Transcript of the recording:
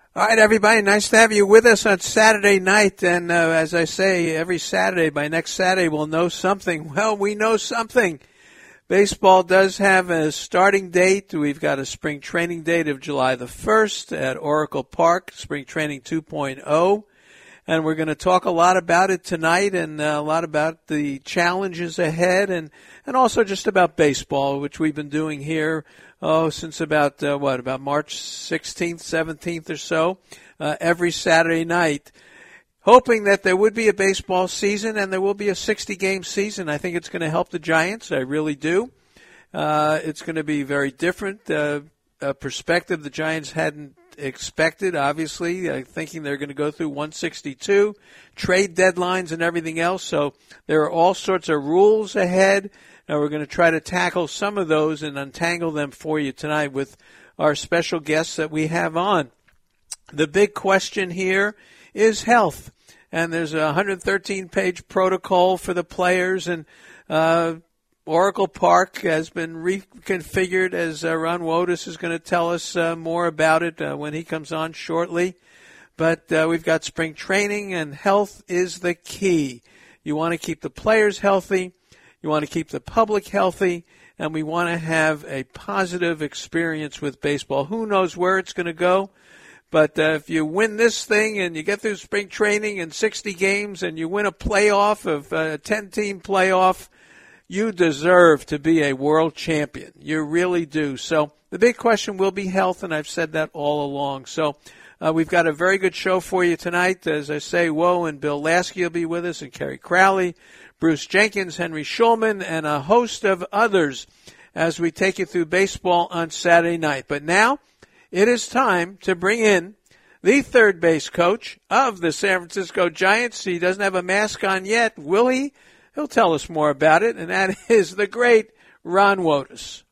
All right, everybody, nice to have you with us on Saturday night. And as I say, every Saturday, by next Saturday, we'll know something. Well, we know something. Baseball does have a starting date. We've got a spring training date of July the 1st at Oracle Park, Spring Training 2.0. And we're going to talk a lot about it tonight and a lot about the challenges ahead and also just about baseball, which we've been doing here since about March 16th, 17th or so, every Saturday night, hoping that there would be a baseball season and there will be a 60-game season. I think it's going to help the Giants. I really do. It's going to be very different, a perspective the Giants hadn't expected, obviously, thinking they're going to go through 162, trade deadlines and everything else. So there are all sorts of rules ahead. And we're going to try to tackle some of those and untangle them for you tonight with our special guests that we have on. The big question here is health. And there's a 113-page protocol for the players. And Oracle Park has been reconfigured, as Ron Wotus is going to tell us more about it when he comes on shortly. But we've got spring training, and health is the key. You want to keep the players healthy. You want to keep the public healthy, and we want to have a positive experience with baseball. Who knows where it's going to go? But if you win this thing and you get through spring training and 60 games and you win a playoff of a 10-team playoff, you deserve to be a world champion. You really do. So the big question will be health, and I've said that all along. So we've got a very good show for you tonight. As I say, Woe and Bill Lasky will be with us, and Kerry Crowley, Bruce Jenkins, Henry Schulman, and a host of others as we take you through baseball on Saturday night. But now it is time to bring in the third base coach of the San Francisco Giants. He doesn't have a mask on yet, will he? He'll tell us more about it, and that is the great Ron Wotus.